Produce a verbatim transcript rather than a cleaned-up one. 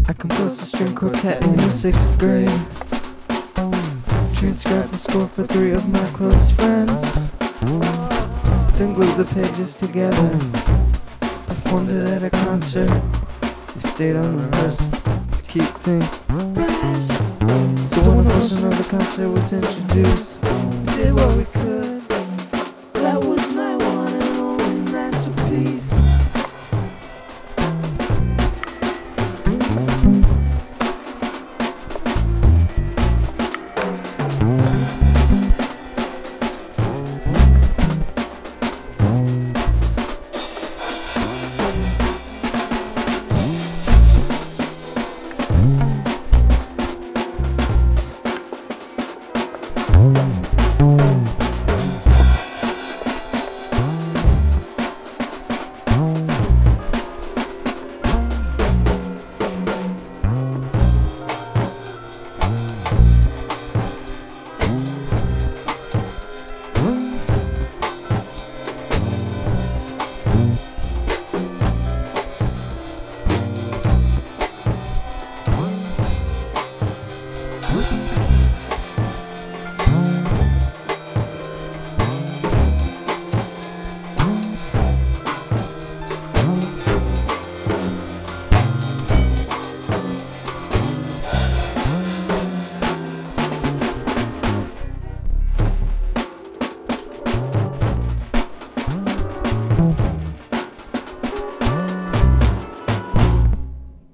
I composed a string quartet in the sixth grade. Transcribed the score for three of my close friends. Then glued the pages together. Performed it at a concert. We stayed unrehearsed to keep things fresh. So when a portion of the concert was introduced, we did what we could.